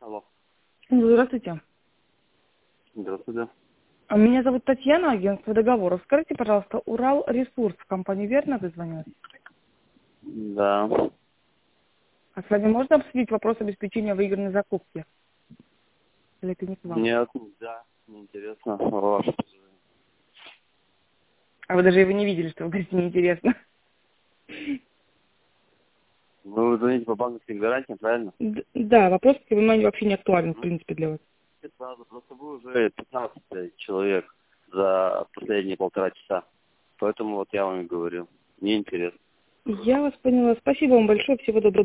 Алло. Здравствуйте. Здравствуйте. Меня зовут Татьяна, агентство договоров. Скажите, пожалуйста, Урал Ресурс, в компании верно дозвонилась? Да. А с вами можно обсудить вопрос обеспечения выигранной закупки? Или это не к вам? Нет, да, неинтересно. Ваше предложение. А вы даже его не видели, что вы говорите, неинтересно. Ну, вы звоните по банковским гарантиям, правильно? Да, вопрос, к вниманию, вообще не актуален, в принципе, для вас. Сразу, просто вы уже 15 человек за последние 1,5 часа. Поэтому вот я вам и говорю. Неинтересно. Я вас поняла. Спасибо вам большое. Всего доброго.